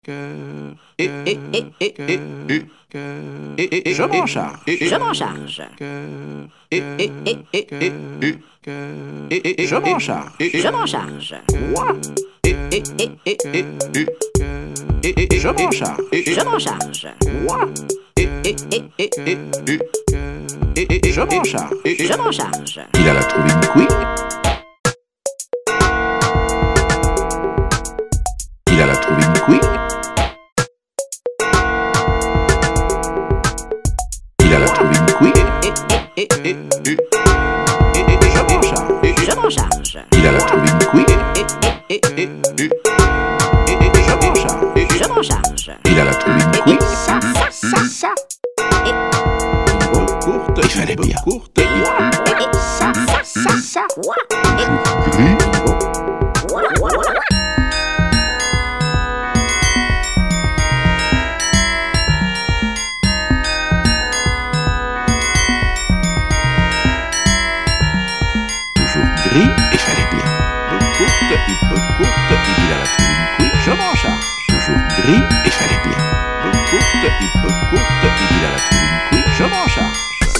Je m'en charge. Je m'en charge. Je m'en charge. Je m'en charge. Moi. Je m'en charge. Je m'en charge. Moi. Je m'en charge. Je m'en charge. Il a la trouvé une couille. Il a la trouvé une couille. Il a la trouvé une couille. Je m'en charge. Je m'en charge. Il a la trouvé une couille. Je m'en charge. Je m'en charge. Il a la trouvé une couille. Ça. Courte, il fallait bien. Courte. Ça. Toujours gris, il fallait bien. Courte, il a la trouvé une couille. Je m'en charge. Toujours gris, il fallait bien. Courte, il a la trouvé une couille. Je m'en charge.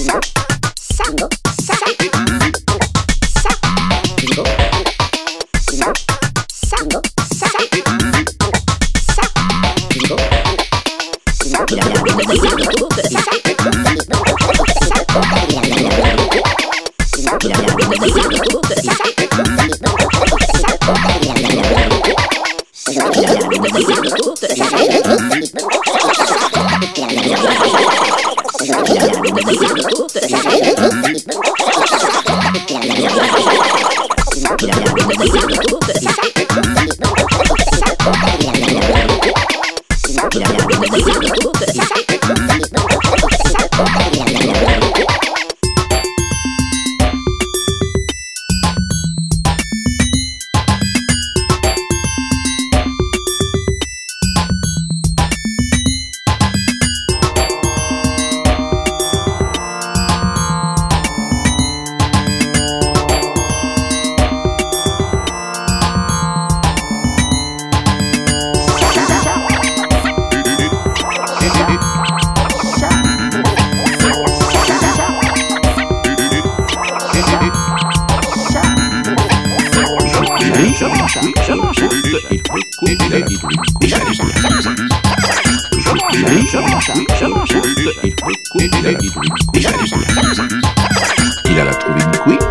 Il a la trouvé une couille.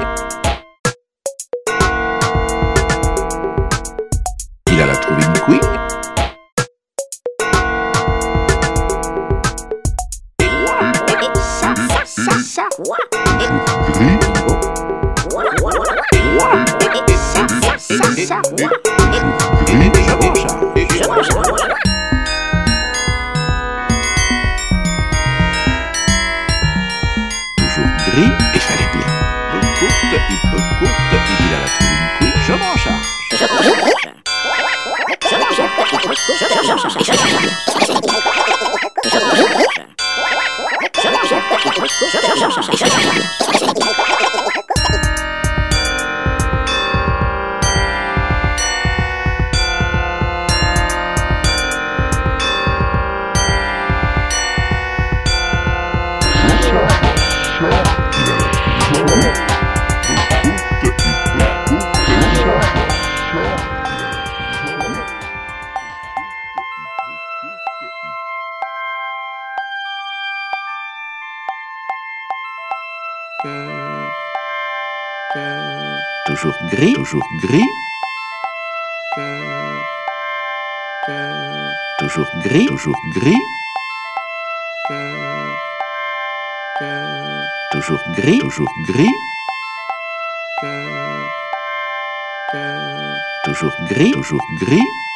Il a la trouvé une couille. Gris, il fallait bien. Courte, il a la trouvé une couille. Je m'en charge. Toujours gris, toujours gris. Toujours gris, toujours gris. Toujours gris, toujours gris. Toujours gris, toujours gris.